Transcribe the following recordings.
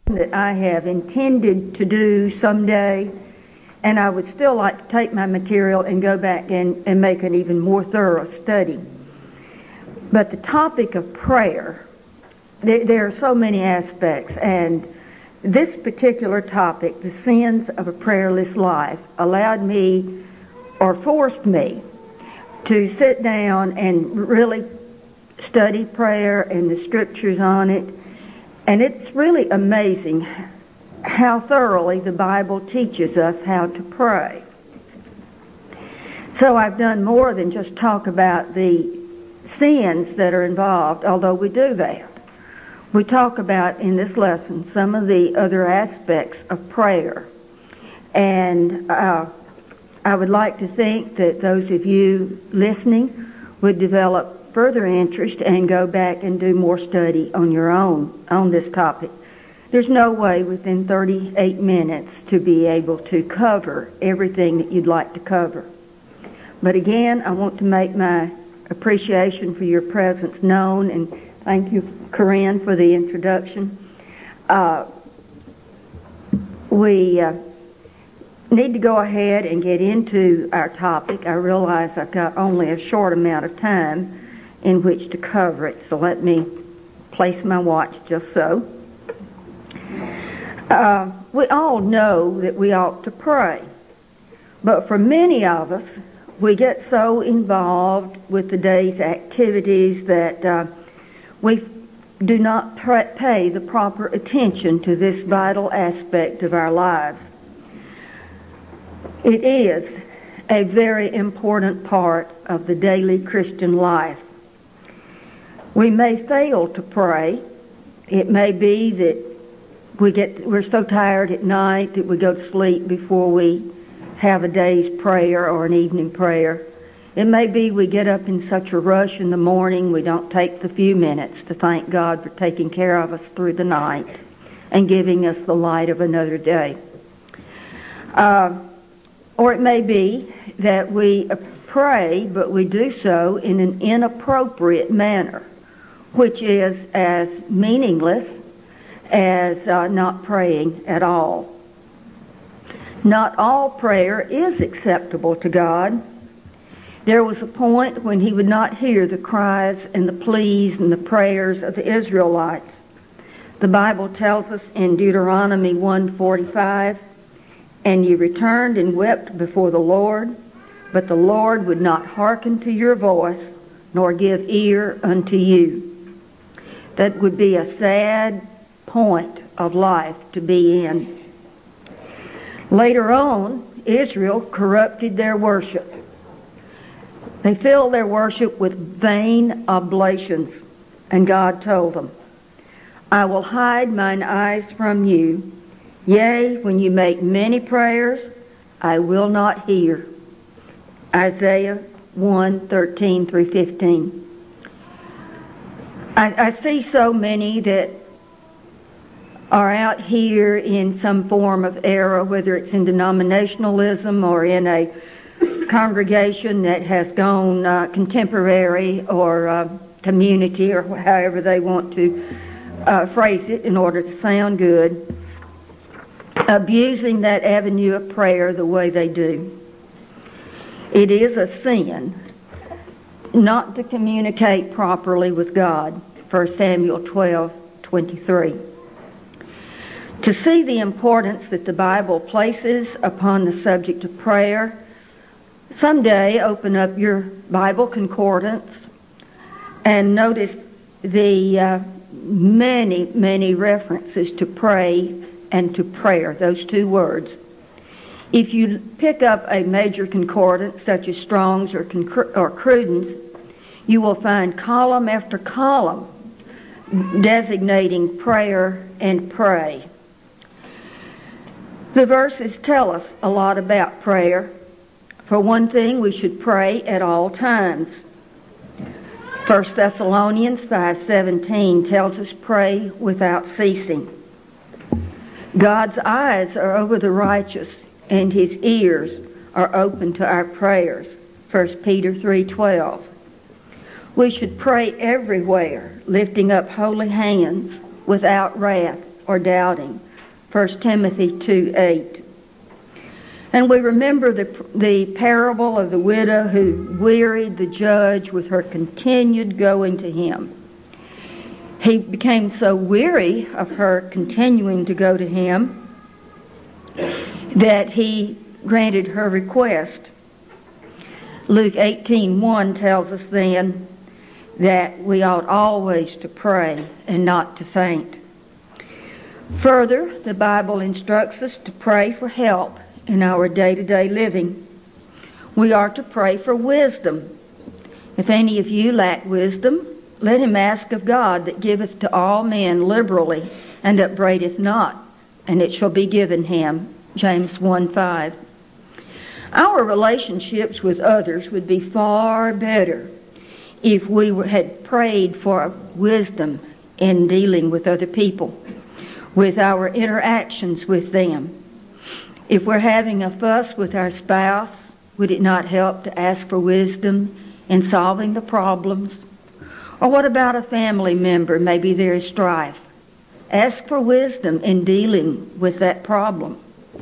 that I have intended to do someday, and I would still like to take my material and go back and make an even more thorough study. But the topic of prayer, there are so many aspects, and this particular topic, the sins of a prayerless life, allowed me or forced me to sit down and really study prayer and the scriptures on it. And it's really amazing how thoroughly the Bible teaches us how to pray. So I've done more than just talk about the sins that are involved, although we do that. We talk about in this lesson some of the other aspects of prayer. And I would like to think that those of you listening would develop further interest and go back and do more study on your own on this topic. There's no way within 38 minutes to be able to cover everything that you'd like to cover. But again, I want to make my appreciation for your presence known, and thank you, Corinne, for the introduction. We need to go ahead and get into our topic. I realize I've got only a short amount of time in which to cover it, so let me place my watch just so. We all know that we ought to pray, but for many of us, we get so involved with the day's activities that we do not pay the proper attention to this vital aspect of our lives. It is a very important part of the daily Christian life. We may fail to pray. It may be that we're so tired at night that we go to sleep before we have a day's prayer or an evening prayer. It may be we get up in such a rush in the morning we don't take the few minutes to thank God for taking care of us through the night and giving us the light of another day. Or it may be that we pray, but we do so in an inappropriate manner, which is as meaningless as not praying at all. Not all prayer is acceptable to God. There was a point when he would not hear the cries and the pleas and the prayers of the Israelites. The Bible tells us in Deuteronomy 1:45, "And ye returned and wept before the Lord, but the Lord would not hearken to your voice, nor give ear unto you." That would be a sad point of life to be in. Later on, Israel corrupted their worship. They filled their worship with vain oblations, and God told them, "I will hide mine eyes from you. Yea, when you make many prayers, I will not hear." Isaiah 1:13 through 15. I see so many that are out here in some form of error, whether it's in denominationalism or in a congregation that has gone contemporary or community, or however they want to phrase it in order to sound good, abusing that avenue of prayer the way they do. It is a sin not to communicate properly with God. 1 Samuel 12:23. To see the importance that the Bible places upon the subject of prayer, someday open up your Bible concordance and notice the many references to pray and to prayer, those two words. If you pick up a major concordance such as Strong's or Cruden's, you will find column after column designating prayer and pray. The verses tell us a lot about prayer. For one thing, we should pray at all times. 1 Thessalonians 5:17 tells us pray without ceasing. God's eyes are over the righteous, and his ears are open to our prayers. 1 Peter 3:12. We should pray everywhere, lifting up holy hands without wrath or doubting. 1 Timothy 2:8. And we remember the parable of the widow who wearied the judge with her continued going to him. He became so weary of her continuing to go to him that he granted her request. Luke 18:1 tells us then that we ought always to pray and not to faint. Further, the Bible instructs us to pray for help in our day-to-day living. We are to pray for wisdom. If any of you lack wisdom, let him ask of God that giveth to all men liberally and upbraideth not, and it shall be given him. James 1:5. Our relationships with others would be far better if we had prayed for wisdom in dealing with other people, with our interactions with them. If we're having a fuss with our spouse, would it not help to ask for wisdom in solving the problems? Or what about a family member? Maybe there is strife. Ask for wisdom in dealing with that problem.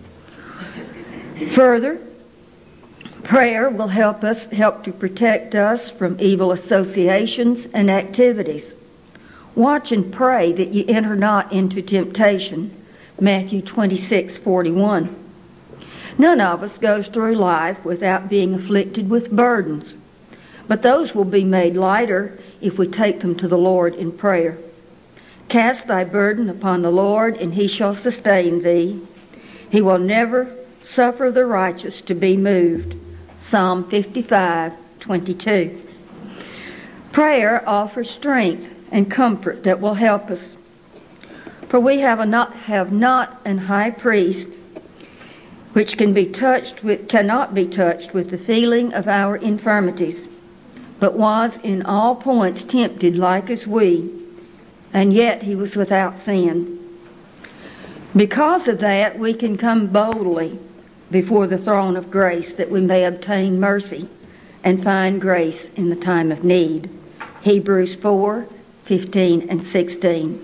Further, prayer will help to protect us from evil associations and activities. Watch and pray that ye enter not into temptation. Matthew 26:41. None of us goes through life without being afflicted with burdens, but those will be made lighter if we take them to the Lord in prayer. Cast thy burden upon the Lord, and he shall sustain thee. He will never suffer the righteous to be moved. Psalm 55:22. Prayer offers strength and comfort that will help us. For we have not an high priest which cannot be touched with the feeling of our infirmities, but was in all points tempted like as we, and yet he was without sin. Because of that, we can come boldly before the throne of grace that we may obtain mercy and find grace in the time of need. Hebrews 4:15 and 16.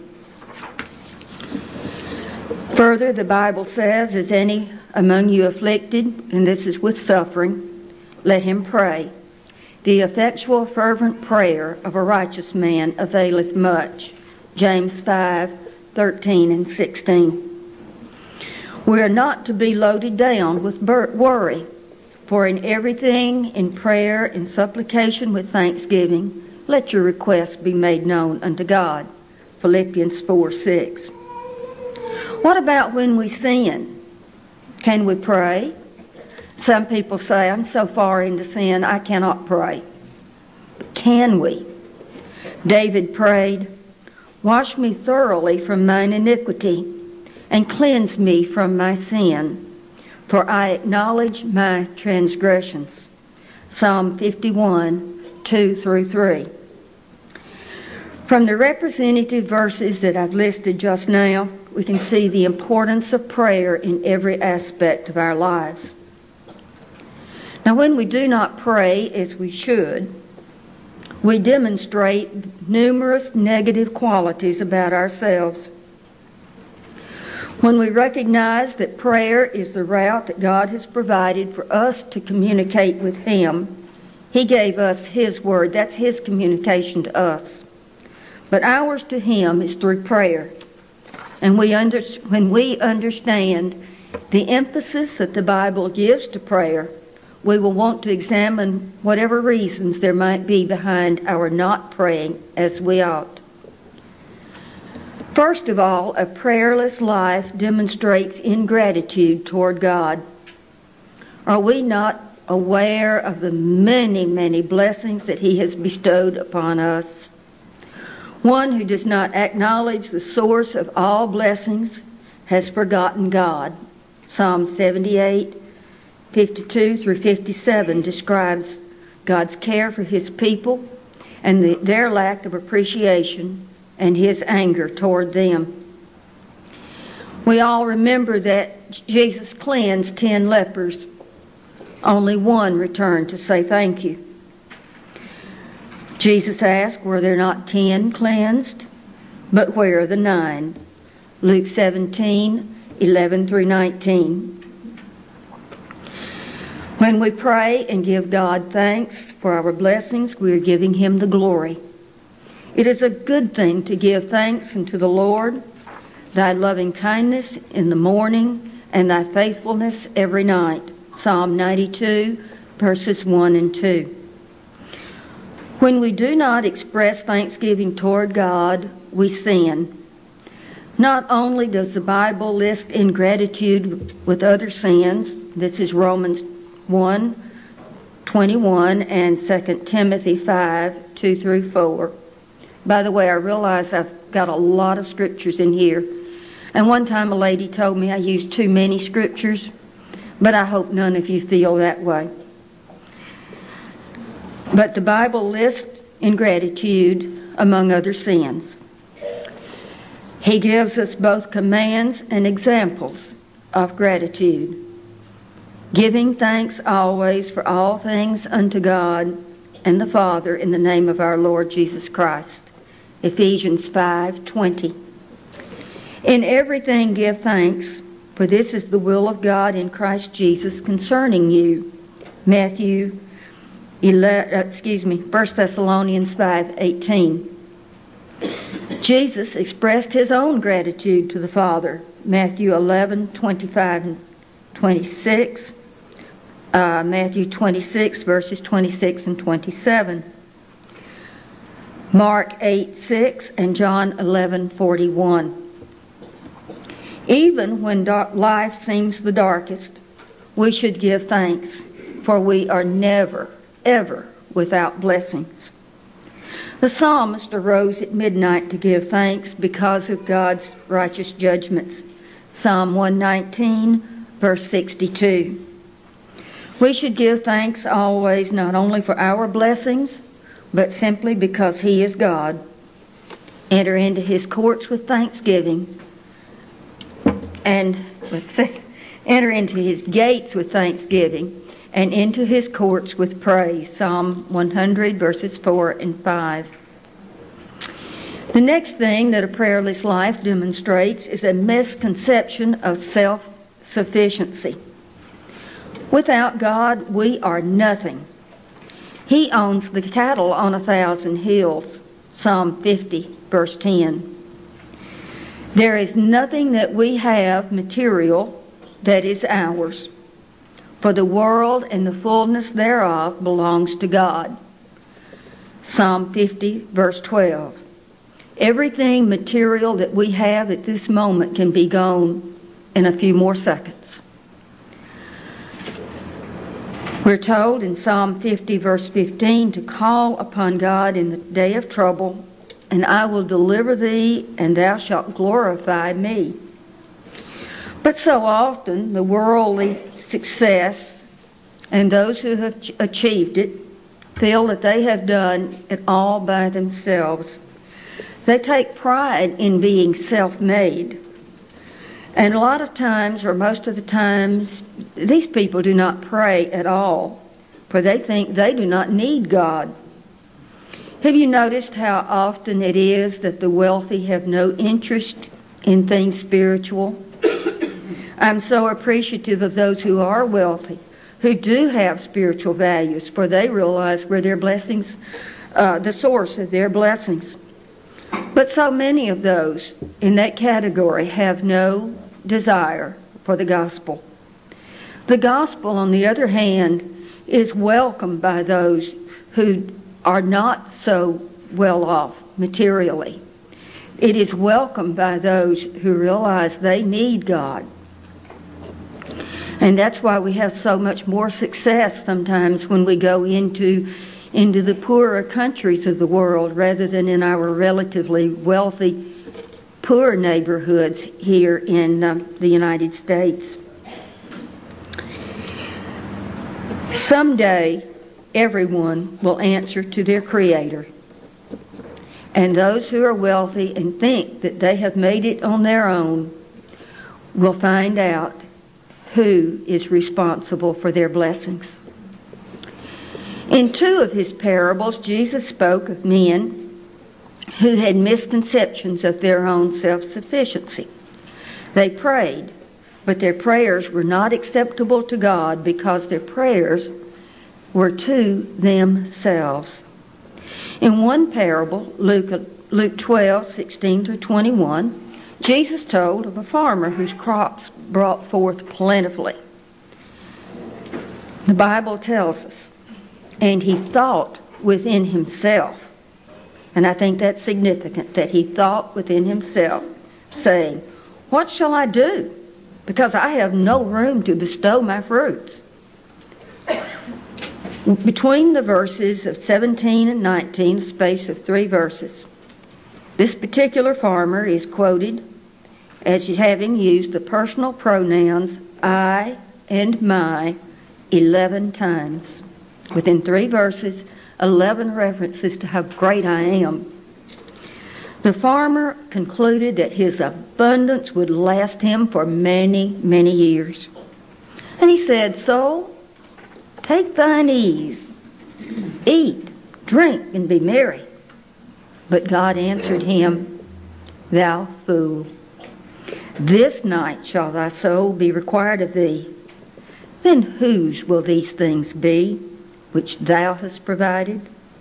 Further, the Bible says, is any among you afflicted, and this is with suffering, let him pray. The effectual fervent prayer of a righteous man availeth much. James 5:13 and 16. We are not to be loaded down with worry, for in everything, in prayer, in supplication with thanksgiving, let your requests be made known unto God. Philippians 4:6. What about when we sin? Can we pray? Some people say, I'm so far into sin, I cannot pray. But can we? David prayed, wash me thoroughly from mine iniquity, and cleanse me from my sin, for I acknowledge my transgressions. Psalm 51:2-3. From the representative verses that I've listed just now, we can see the importance of prayer in every aspect of our lives. Now, when we do not pray as we should, we demonstrate numerous negative qualities about ourselves. When we recognize that prayer is the route that God has provided for us to communicate with Him, He gave us His word. That's His communication to us. But ours to Him is through prayer. And when we understand the emphasis that the Bible gives to prayer, we will want to examine whatever reasons there might be behind our not praying as we ought. First of all, a prayerless life demonstrates ingratitude toward God. Are we not aware of the many, many blessings that He has bestowed upon us? One who does not acknowledge the source of all blessings has forgotten God. Psalm 78:52-57 describes God's care for His people and their lack of appreciation and His anger toward them. We all remember that Jesus cleansed 10 lepers. Only one returned to say thank you. Jesus asked, were there not 10 cleansed? But where are the 9? Luke 17:11 through 19. When we pray and give God thanks for our blessings, we are giving Him the glory. It is a good thing to give thanks unto the Lord, thy loving kindness in the morning and thy faithfulness every night. Psalm 92, verses 1 and 2. When we do not express thanksgiving toward God, we sin. Not only does the Bible list ingratitude with other sins, this is Romans 1:21 and 2 Timothy 5:2 through 4. By the way, I realize I've got a lot of scriptures in here. And one time a lady told me I used too many scriptures, but I hope none of you feel that way. But the Bible lists ingratitude among other sins. He gives us both commands and examples of gratitude. Giving thanks always for all things unto God and the Father in the name of our Lord Jesus Christ. Ephesians 5:20. In everything give thanks, for this is the will of God in Christ Jesus concerning you. 1 Thessalonians 5:18. Jesus expressed his own gratitude to the Father. Matthew 11:25 and 26. Matthew 26, verses 26 and 27. Mark 8:6 and John 11:41. Even when life seems the darkest, we should give thanks, for we are never, ever without blessings. The psalmist arose at midnight to give thanks because of God's righteous judgments. Psalm 119, verse 62. We should give thanks always, not only for our blessings, but simply because He is God. Enter into His courts with thanksgiving, and enter into His gates with thanksgiving, and into His courts with praise. Psalm 100, verses 4 and 5. The next thing that a prayerless life demonstrates is a misconception of self-sufficiency. Without God, we are nothing. He owns the cattle on 1,000 hills. Psalm 50, verse 10. There is nothing that we have material that is ours, for the world and the fullness thereof belongs to God. Psalm 50, verse 12. Everything material that we have at this moment can be gone in a few more seconds. We're told in Psalm 50, verse 15, to call upon God in the day of trouble, and I will deliver thee, and thou shalt glorify me. But so often the worldly success and those who have achieved it feel that they have done it all by themselves. They take pride in being self-made. And a lot of times, or most of the times, these people do not pray at all, for they think they do not need God. Have you noticed how often it is that the wealthy have no interest in things spiritual? I'm so appreciative of those who are wealthy, who do have spiritual values, for they realize where their blessings, the source of their blessings. But so many of those in that category have no desire for the gospel. The gospel, on the other hand, is welcomed by those who are not so well off materially. It is welcomed by those who realize they need God. And that's why we have so much more success sometimes when we go into the poorer countries of the world rather than in our relatively wealthy, poor neighborhoods here in the United States. Someday, everyone will answer to their Creator. And those who are wealthy and think that they have made it on their own will find out who is responsible for their blessings. In two of his parables, Jesus spoke of men who had misconceptions of their own self-sufficiency. They prayed, but their prayers were not acceptable to God because their prayers were to themselves. In one parable, Luke 12:16-21, Jesus told of a farmer whose crops brought forth plentifully. The Bible tells us, and he thought within himself, and I think that's significant, that he thought within himself, saying, "What shall I do? Because I have no room to bestow my fruits." Between the verses of 17 and 19, a space of 3 verses, this particular farmer is quoted as having used the personal pronouns I and my 11 times. Within 3 verses, 11 references to how great I am. The farmer concluded that his abundance would last him for many, many years. And he said, "Soul, take thine ease, eat, drink, and be merry." But God answered him, "Thou fool, this night shall thy soul be required of thee. Then whose will these things be which thou hast provided?"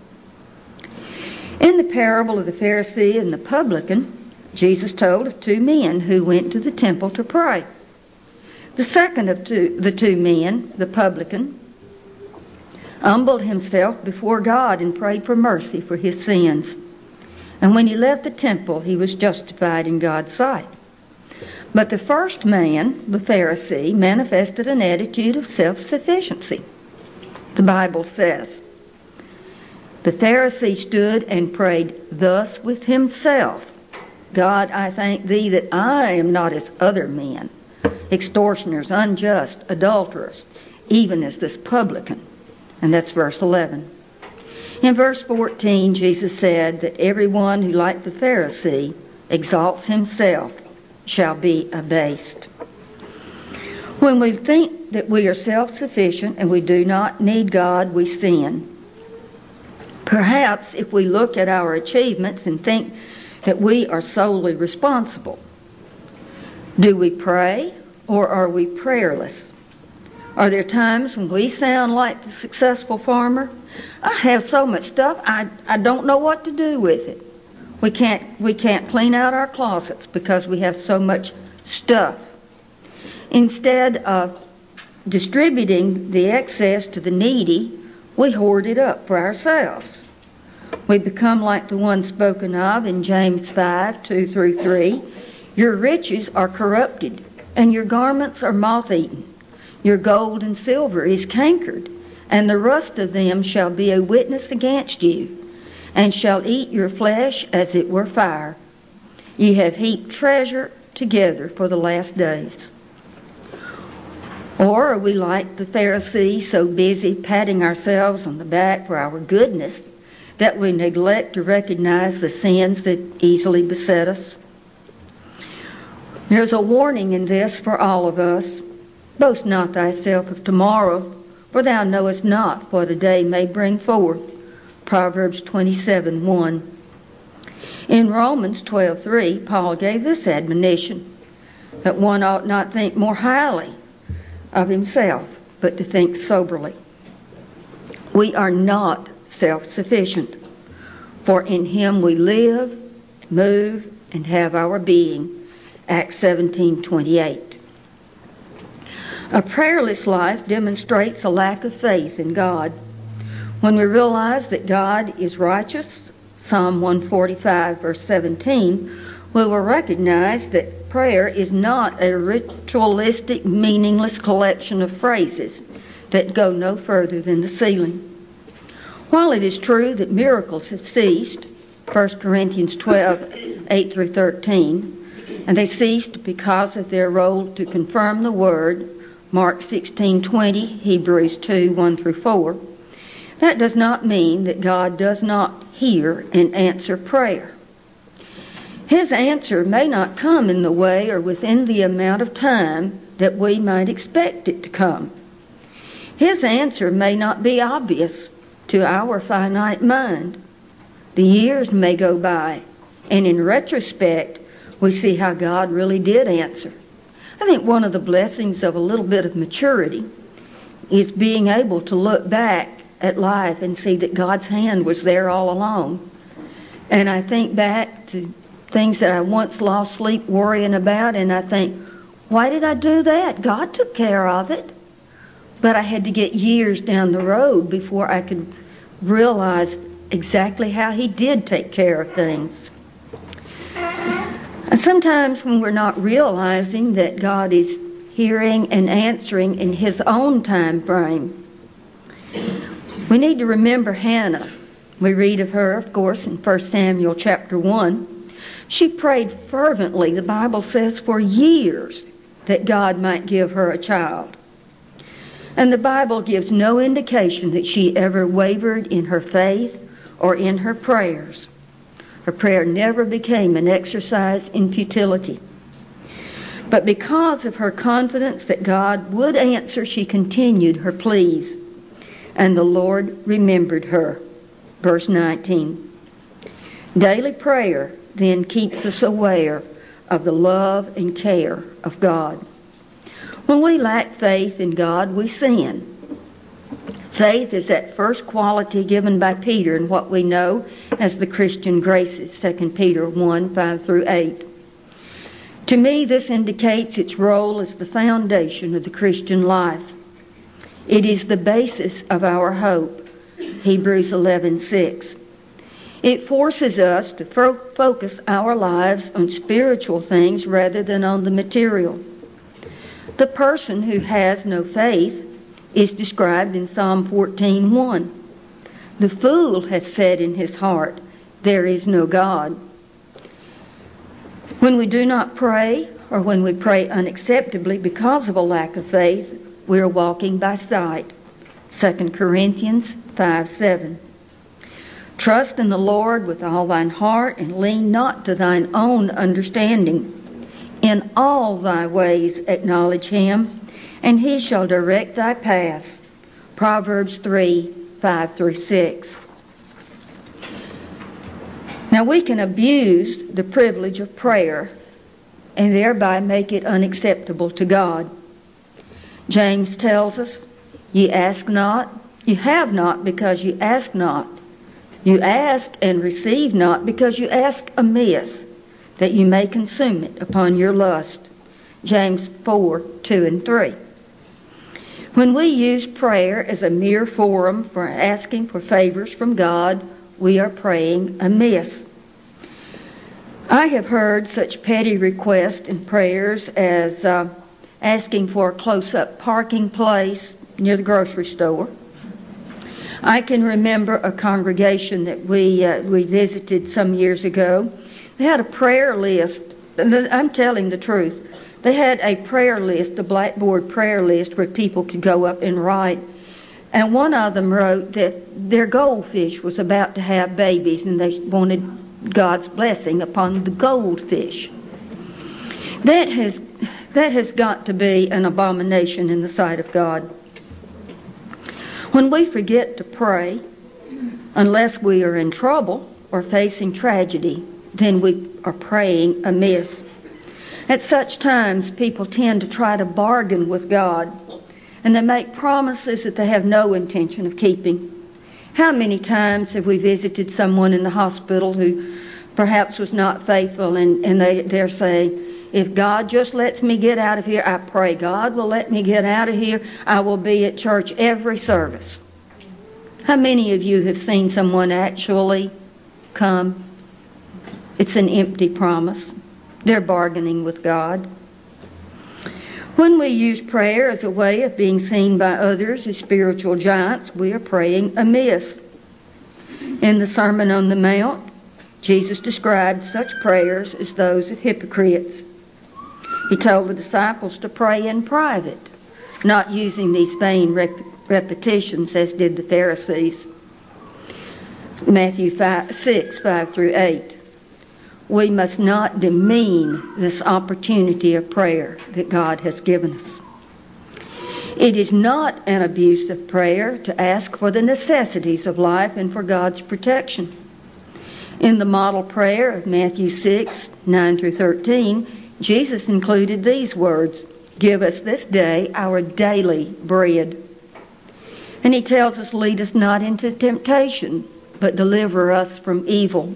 In the parable of the Pharisee and the publican, Jesus told of 2 men who went to the temple to pray. The second of the two men, the publican, humbled himself before God and prayed for mercy for his sins. And when he left the temple, he was justified in God's sight. But the first man, the Pharisee, manifested an attitude of self-sufficiency. The Bible says, "The Pharisee stood and prayed thus with himself, God, I thank thee that I am not as other men, extortioners, unjust, adulterers, even as this publican." And that's verse 11. In verse 14, Jesus said that everyone who, like the Pharisee, exalts himself shall be abased. When we think that we are self-sufficient and we do not need God, we sin. Perhaps if we look at our achievements and think that we are solely responsible. Do we pray or are we prayerless? Are there times when we sound like the successful farmer? I have so much stuff, I don't know what to do with it. We can't clean out our closets because we have so much stuff. Instead of distributing the excess to the needy, we hoard it up for ourselves. We become like the one spoken of in James 5:2-3. Your riches are corrupted, and your garments are moth-eaten. Your gold and silver is cankered, and the rust of them shall be a witness against you, and shall eat your flesh as it were fire. Ye have heaped treasure together for the last days. Or are we like the Pharisee, so busy patting ourselves on the back for our goodness that we neglect to recognize the sins that easily beset us? There's a warning in this for all of us. Boast not thyself of tomorrow, for thou knowest not what a day may bring forth. Proverbs 27:1. In Romans 12:3, Paul gave this admonition, that one ought not think more highly of himself, but to think soberly. We are not self-sufficient, for in him we live, move, and have our being. Acts 17:28. A prayerless life demonstrates a lack of faith in God. When we realize that God is righteous, Psalm 145, verse 17, we will recognize that prayer is not a ritualistic, meaningless collection of phrases that go no further than the ceiling. While it is true that miracles have ceased, 1 Corinthians 12:8-13, and they ceased because of their role to confirm the Word, Mark 16:20, Hebrews 2:1-4, that does not mean that God does not hear and answer prayer. His answer may not come in the way or within the amount of time that we might expect it to come. His answer may not be obvious to our finite mind. The years may go by, and in retrospect, we see how God really did answer I think one of the blessings of a little bit of maturity is being able to look back at life and see that God's hand was there all along. And I think back to things that I once lost sleep worrying about, and I think, why did I do that? God took care of it. But I had to get years down the road before I could realize exactly how He did take care of things. And sometimes when we're not realizing that God is hearing and answering in His own time frame, we need to remember Hannah. We read of her, of course, in 1 Samuel chapter 1. She prayed fervently, the Bible says, for years that God might give her a child. And the Bible gives no indication that she ever wavered in her faith or in her prayers. Her prayer never became an exercise in futility. But because of her confidence that God would answer, she continued her pleas. And the Lord remembered her. Verse 19. Daily prayer then keeps us aware of the love and care of God. When we lack faith in God, we sin. Faith is that first quality given by Peter in what we know as the Christian graces, 2 Peter 1, 5 through 8. To me, this indicates its role as the foundation of the Christian life. It is the basis of our hope, Hebrews 11:6. It forces us to focus our lives on spiritual things rather than on the material. The person who has no faith is described in Psalm 14:1. The fool has said in his heart, there is no God. When we do not pray, or when we pray unacceptably because of a lack of faith, we are walking by sight. 2 Corinthians 5:7. Trust in the Lord with all thine heart, and lean not to thine own understanding. In all thy ways acknowledge Him, and He shall direct thy paths. Proverbs 3:5 through 6. Now we can abuse the privilege of prayer and thereby make it unacceptable to God. James tells us, ye ask not, you have not because you ask not. You ask and receive not because you ask amiss, that you may consume it upon your lust. James 4:2 and 3. When we use prayer as a mere forum for asking for favors from God, we are praying amiss. I have heard such petty requests and prayers as asking for a close-up parking place near the grocery store. I can remember a congregation that we visited some years ago. They had a prayer list. I'm telling the truth. They had a prayer list, a blackboard prayer list where people could go up and write. And one of them wrote that their goldfish was about to have babies and they wanted God's blessing upon the goldfish. That has got to be an abomination in the sight of God. When we forget to pray, unless we are in trouble or facing tragedy, then we are praying amiss. At such times, people tend to try to bargain with God, and they make promises that they have no intention of keeping. How many times have we visited someone in the hospital who perhaps was not faithful, and they're saying, if God just lets me get out of here, I pray God will let me get out of here. I will be at church every service. How many of you have seen someone actually come? It's an empty promise. They're bargaining with God. When we use prayer as a way of being seen by others as spiritual giants, we are praying amiss. In the Sermon on the Mount, Jesus described such prayers as those of hypocrites. He told the disciples to pray in private, not using these vain repetitions as did the Pharisees. Matthew 6:5 through 8. We must not demean this opportunity of prayer that God has given us. It is not an abuse of prayer to ask for the necessities of life and for God's protection. In the model prayer of Matthew 6:9 through 13, Jesus included these words, "Give us this day our daily bread." And he tells us, "Lead us not into temptation, but deliver us from evil."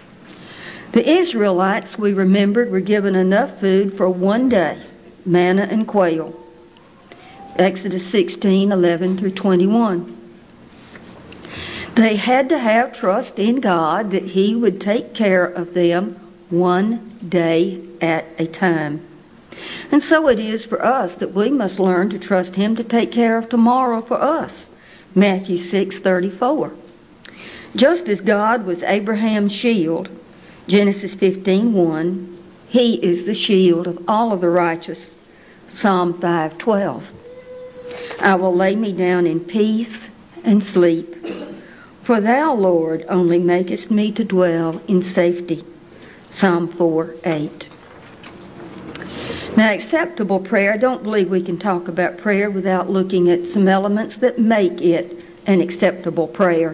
The Israelites, we remembered, were given enough food for one day, manna and quail. Exodus 16:11 through 21. They had to have trust in God that He would take care of them one day at a time. And so it is for us that we must learn to trust Him to take care of tomorrow for us. Matthew 6:34. Just as God was Abraham's shield, Genesis 15:1, He is the shield of all of the righteous. Psalm 5:12. I will lay me down in peace and sleep, for Thou, Lord, only makest me to dwell in safety. Psalm 4:8. Now, acceptable prayer, I don't believe we can talk about prayer without looking at some elements that make it an acceptable prayer.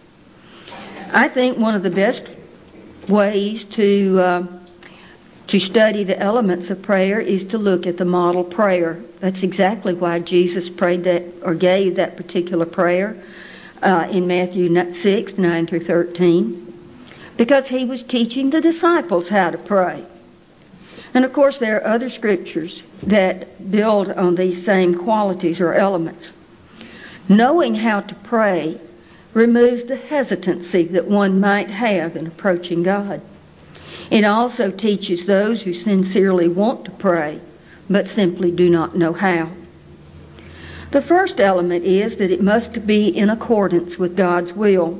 I think one of the best ways to study the elements of prayer is to look at the model prayer. That's exactly why Jesus prayed that, or gave that particular prayer in Matthew 6:9 through 13, because He was teaching the disciples how to pray. And of course there are other scriptures that build on these same qualities or elements. Knowing how to pray removes the hesitancy that one might have in approaching God. It also teaches those who sincerely want to pray, but simply do not know how. The first element is that it must be in accordance with God's will.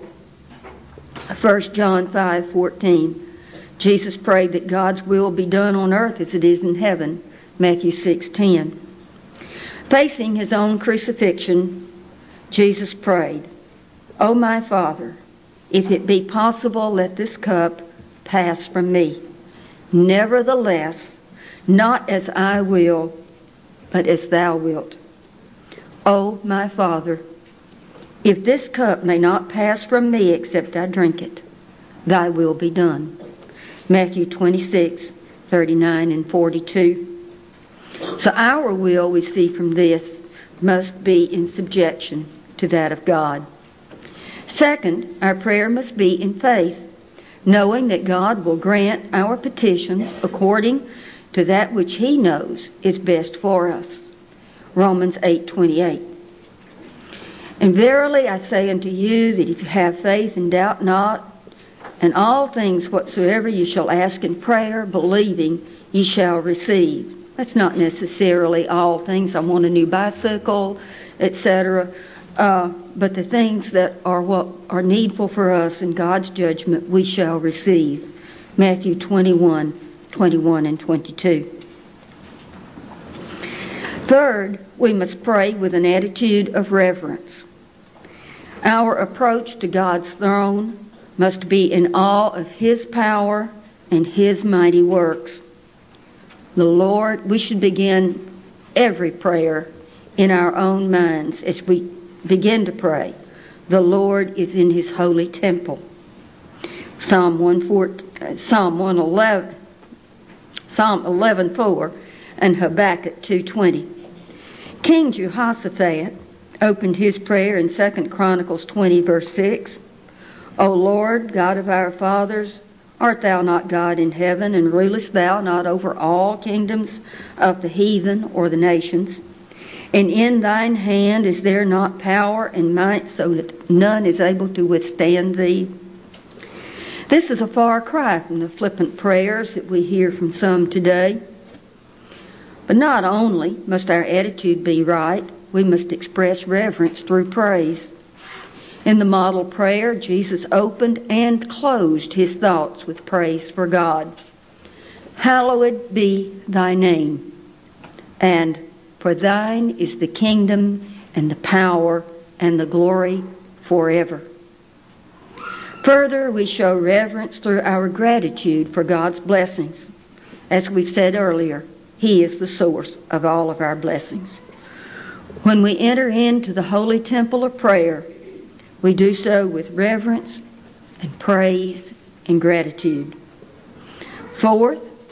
1 John 5:14. Jesus prayed that God's will be done on earth as it is in heaven. Matthew 6:10. Facing His own crucifixion, Jesus prayed, "O my Father, if it be possible, let this cup pass from me. Nevertheless, not as I will, but as Thou wilt. O my Father, if this cup may not pass from me except I drink it, Thy will be done." Matthew 26:39 and 42. So our will, we see from this, must be in subjection to that of God. Second, our prayer must be in faith, knowing that God will grant our petitions according to that which He knows is best for us. Romans 8:28. And verily I say unto you that if you have faith and doubt not, and all things whatsoever you shall ask in prayer, believing, ye shall receive. That's not necessarily all things. I want a new bicycle, etc. But the things that are what are needful for us in God's judgment, we shall receive. Matthew 21:21 and 22. Third, we must pray with an attitude of reverence. Our approach to God's throne must be in awe of His power and His mighty works. The Lord, we should begin every prayer in our own minds as we begin to pray. The Lord is in His holy temple. Psalm 11:4 and Habakkuk 2:20. King Jehoshaphat opened his prayer in 2 Chronicles 20 verse 6. O Lord, God of our fathers, art Thou not God in heaven, and rulest Thou not over all kingdoms of the heathen or the nations? And in Thine hand is there not power and might, so that none is able to withstand Thee? This is a far cry from the flippant prayers that we hear from some today. But not only must our attitude be right, we must express reverence through praise. In the model prayer, Jesus opened and closed His thoughts with praise for God. Hallowed be Thy name, and for Thine is the kingdom and the power and the glory forever. Further, we show reverence through our gratitude for God's blessings. As we've said earlier, He is the source of all of our blessings. When we enter into the holy temple of prayer, we do so with reverence and praise and gratitude. Fourth,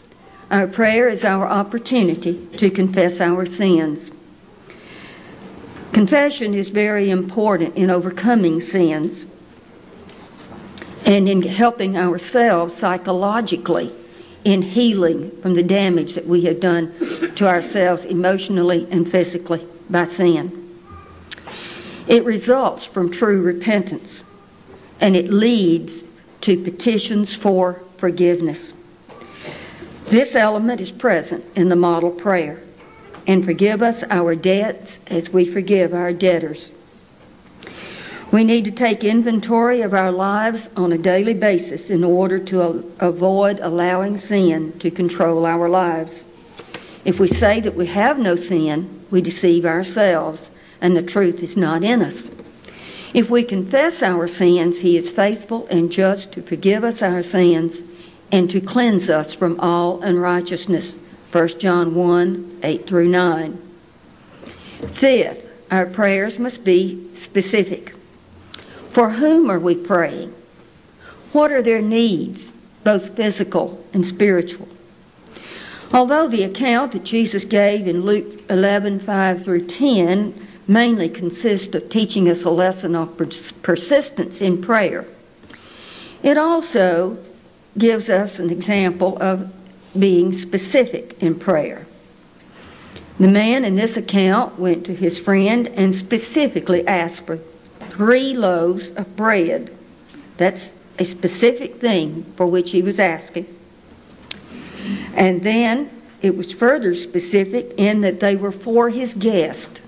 Our prayer is our opportunity to confess our sins. Confession is very important in overcoming sins and in helping ourselves psychologically in healing from the damage that we have done to ourselves emotionally and physically by sin. It results from true repentance, and it leads to petitions for forgiveness. This element is present in the model prayer. And forgive us our debts as we forgive our debtors. We need to take inventory of our lives on a daily basis in order to avoid allowing sin to control our lives. If we say that we have no sin, we deceive ourselves, and the truth is not in us. If we confess our sins, He is faithful and just to forgive us our sins and to cleanse us from all unrighteousness. 1 John 1, 8 through 9. Fifth, our prayers must be specific. For whom are we praying? What are their needs, both physical and spiritual? Although the account that Jesus gave in Luke 11, 5 through 10 mainly consists of teaching us a lesson of persistence in prayer, it also gives us an example of being specific in prayer. The man in this account went to his friend and specifically asked for 3 loaves of bread. That's a specific thing for which he was asking. And then it was further specific in that they were for his guest.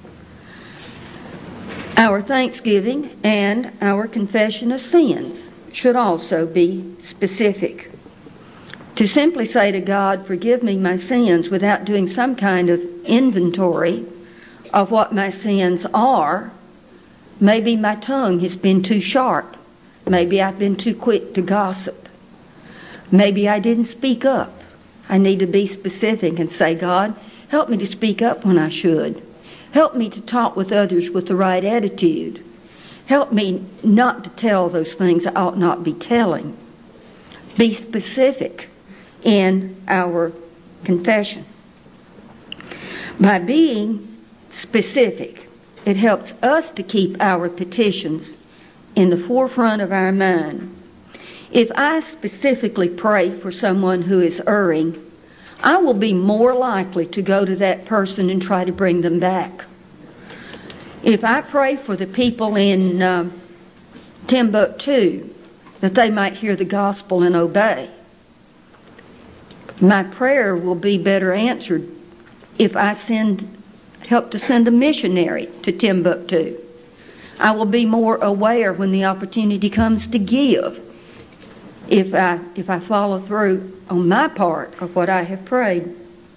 Our thanksgiving and our confession of sins should also be specific. To simply say to God, forgive me my sins, without doing some kind of inventory of what my sins are, maybe my tongue has been too sharp. Maybe I've been too quick to gossip. Maybe I didn't speak up. I need to be specific and say, God, help me to speak up when I should. Help me to talk with others with the right attitude. Help me not to tell those things I ought not be telling. Be specific in our confession. By being specific, it helps us to keep our petitions in the forefront of our mind. If I specifically pray for someone who is erring, I will be more likely to go to that person and try to bring them back. If I pray for the people in Timbuktu that they might hear the gospel and obey, my prayer will be better answered if I help to send a missionary to Timbuktu. I will be more aware when the opportunity comes to give if I follow through on my part of what I have prayed.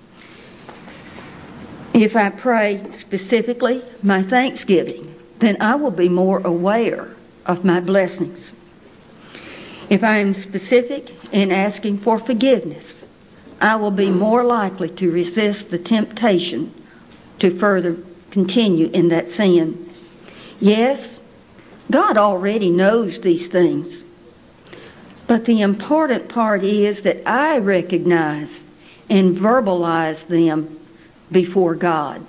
If I pray specifically my thanksgiving, then I will be more aware of my blessings. If I am specific in asking for forgiveness, I will be more likely to resist the temptation to further continue in that sin. Yes, God already knows these things. But the important part is that I recognize and verbalize them before God.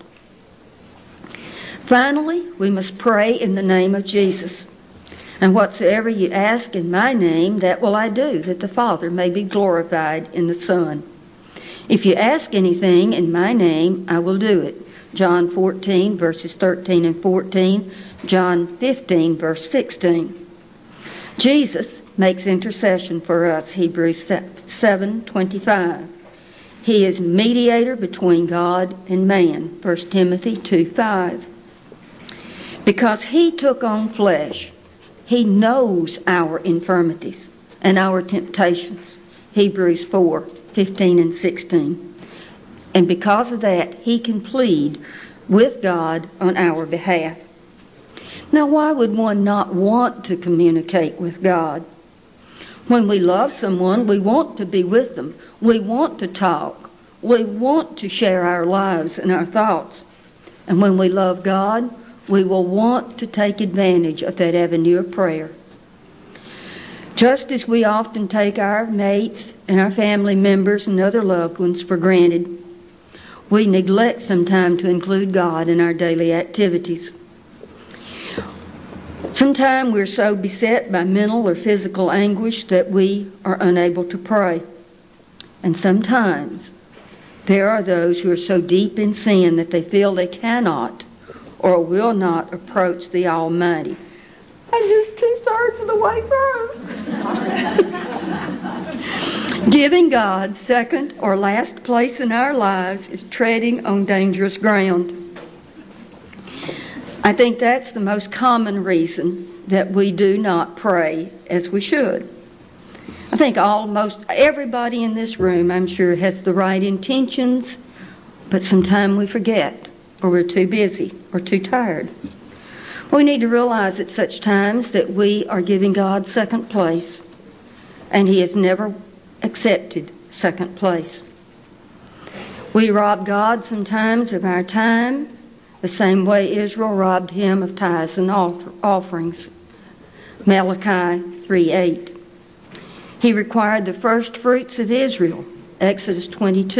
Finally, we must pray in the name of Jesus. And whatsoever you ask in my name, that will I do, that the Father may be glorified in the Son. If you ask anything in my name, I will do it. John 14, verses 13 and 14. John 15, verse 16. Jesus makes intercession for us, Hebrews 7:25. He is mediator between God and man, 1 Timothy 2:5. Because he took on flesh, he knows our infirmities and our temptations, Hebrews 4:15 and 16. And because of that, he can plead with God on our behalf. Now, why would one not want to communicate with God? When we love someone, we want to be with them. We want to talk. We want to share our lives and our thoughts. And when we love God, we will want to take advantage of that avenue of prayer. Just as we often take our mates and our family members and other loved ones for granted, we neglect sometimes to include God in our daily activities. Sometimes we're so beset by mental or physical anguish that we are unable to pray. And sometimes there are those who are so deep in sin that they feel they cannot or will not approach the Almighty. I'm just 2/3 of the way through. Giving God second or last place in our lives is treading on dangerous ground. I think that's the most common reason that we do not pray as we should. I think almost everybody in this room, I'm sure, has the right intentions, but sometimes we forget, or we're too busy, or too tired. We need to realize at such times that we are giving God second place, and He has never accepted second place. We rob God sometimes of our time, the same way Israel robbed Him of tithes and offerings. Malachi 3:8. He required the first fruits of Israel, Exodus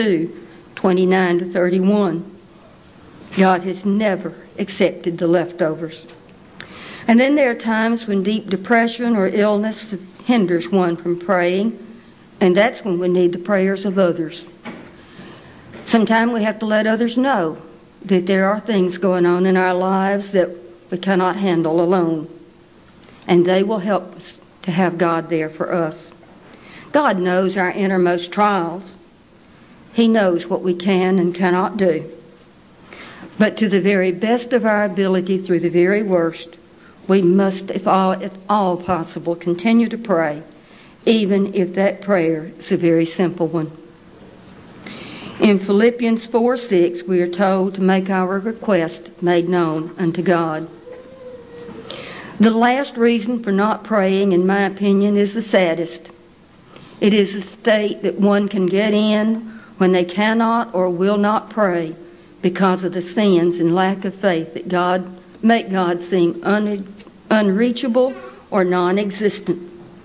22:29-31. God has never accepted the leftovers. And then there are times when deep depression or illness hinders one from praying, and that's when we need the prayers of others. Sometimes we have to let others know that there are things going on in our lives that we cannot handle alone, and they will help us to have God there for us. God knows our innermost trials. He knows what we can and cannot do. But to the very best of our ability through the very worst, we must, if all possible, continue to pray, even if that prayer is a very simple one. In Philippians 4:6, we are told to make our request made known unto God. The last reason for not praying, in my opinion, is the saddest. It is a state that one can get in when they cannot or will not pray because of the sins and lack of faith that make God seem unreachable or non-existent.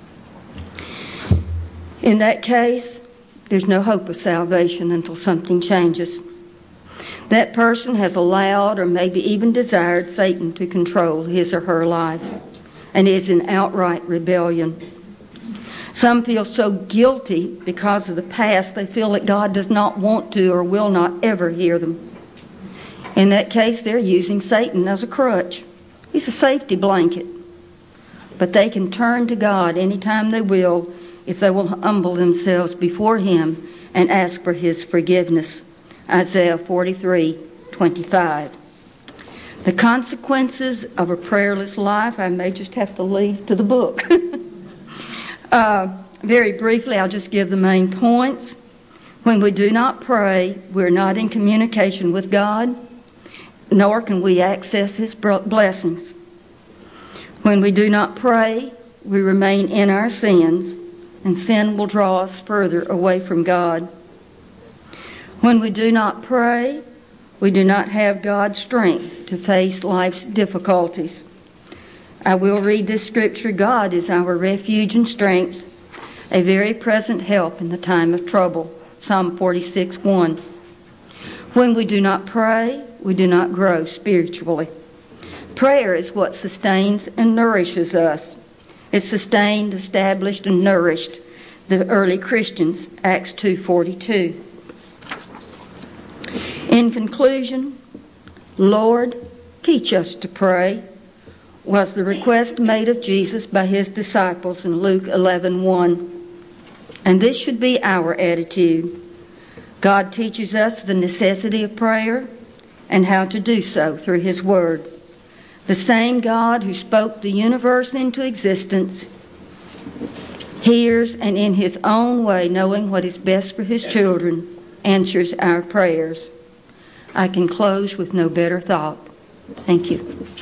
In that case, there's no hope of salvation until something changes. That person has allowed or maybe even desired Satan to control his or her life and is in outright rebellion. Some feel so guilty because of the past they feel that God does not want to or will not ever hear them. In that case, they're using Satan as a crutch. He's a safety blanket. But they can turn to God anytime they will if they will humble themselves before Him and ask for His forgiveness. Isaiah 43:25. The consequences of a prayerless life, I may just have to leave to the book. Very briefly, I'll just give the main points. When we do not pray, we're not in communication with God, nor can we access His blessings. When we do not pray, we remain in our sins, and sin will draw us further away from God. When we do not pray, we do not have God's strength to face life's difficulties. I will read this scripture. God is our refuge and strength, a very present help in the time of trouble. Psalm 46:1. When we do not pray, we do not grow spiritually. Prayer is what sustains and nourishes us. It sustained, established, and nourished the early Christians, Acts 2:42. In conclusion, Lord, teach us to pray, was the request made of Jesus by His disciples in Luke 11:1. And this should be our attitude. God teaches us the necessity of prayer and how to do so through His Word. The same God who spoke the universe into existence hears, and in His own way, knowing what is best for His children, answers our prayers. I can close with no better thought. Thank you.